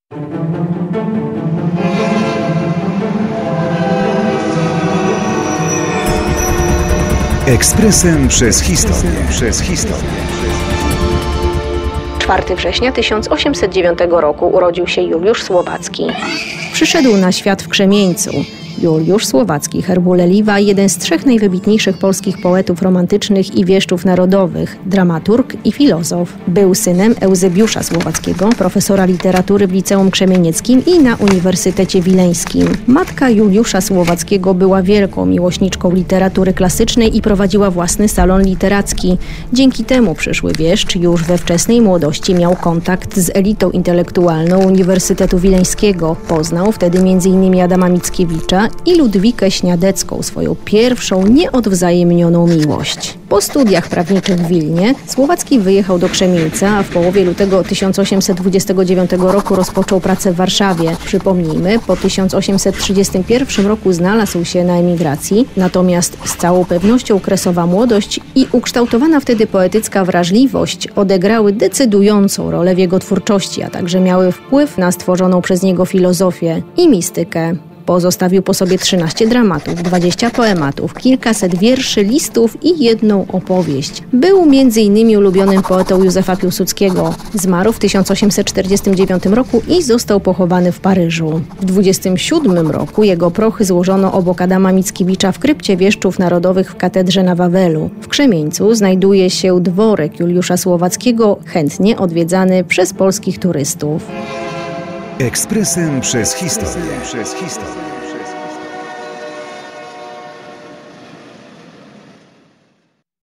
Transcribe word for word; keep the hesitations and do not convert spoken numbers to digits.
Ekspresem przez historię. Przez historię. czwartego września tysiąc osiemset dziewiątego roku urodził się Juliusz Słowacki. Przyszedł na świat w Krzemieńcu. Juliusz Słowacki Herbuleliwa, jeden z trzech najwybitniejszych polskich poetów romantycznych i wieszczów narodowych, dramaturg i filozof. Był synem Eusebiusza Słowackiego, profesora literatury w Liceum Krzemienieckim i na Uniwersytecie Wileńskim. Matka Juliusza Słowackiego była wielką miłośniczką literatury klasycznej i prowadziła własny salon literacki. Dzięki temu przyszły wieszcz już we wczesnej młodości miał kontakt z elitą intelektualną Uniwersytetu Wileńskiego. Poznał wtedy między innymi Adama Mickiewicza i Ludwikę Śniadecką, swoją pierwszą nieodwzajemnioną miłość. Po studiach prawniczych w Wilnie Słowacki wyjechał do Krzemieńca, a w połowie lutego tysiąc osiemset dwudziestego dziewiątego roku rozpoczął pracę w Warszawie. Przypomnijmy, po tysiąc osiemset trzydziestym pierwszym roku znalazł się na emigracji, natomiast z całą pewnością kresowa młodość i ukształtowana wtedy poetycka wrażliwość odegrały decydującą rolę w jego twórczości, a także miały wpływ na stworzoną przez niego filozofię i mistykę. Pozostawił po sobie trzynaście dramatów, dwadzieścia poematów, kilkaset wierszy, listów i jedną opowieść. Był między innymi ulubionym poetą Józefa Piłsudskiego. Zmarł w tysiąc osiemset czterdziestym dziewiątym roku i został pochowany w Paryżu. W dwudziestym siódmym roku jego prochy złożono obok Adama Mickiewicza w krypcie wieszczów narodowych w katedrze na Wawelu. W Krzemieńcu znajduje się dworek Juliusza Słowackiego, chętnie odwiedzany przez polskich turystów. Ekspresem przez historię. Przez historię.